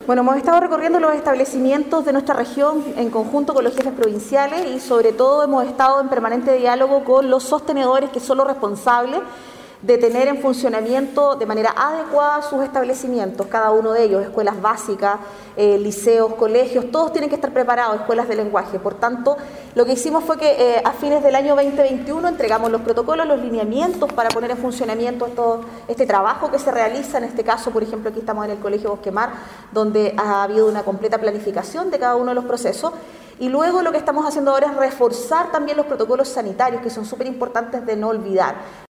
Bueno, hemos estado recorriendo los establecimientos de nuestra región en conjunto con los jefes provinciales y sobre todo hemos estado en permanente diálogo con los sostenedores que son los responsables de tener en funcionamiento de manera adecuada sus establecimientos, cada uno de ellos, escuelas básicas, liceos, colegios, todos tienen que estar preparados, escuelas de lenguaje. Por tanto, lo que hicimos fue que a fines del año 2021 entregamos los protocolos, los lineamientos para poner en funcionamiento este trabajo que se realiza, en este caso, por ejemplo, aquí estamos en el Colegio Bosquemar, donde ha habido una completa planificación de cada uno de los procesos. Y luego lo que estamos haciendo ahora es reforzar también los protocolos sanitarios, que son súper importantes de no olvidar.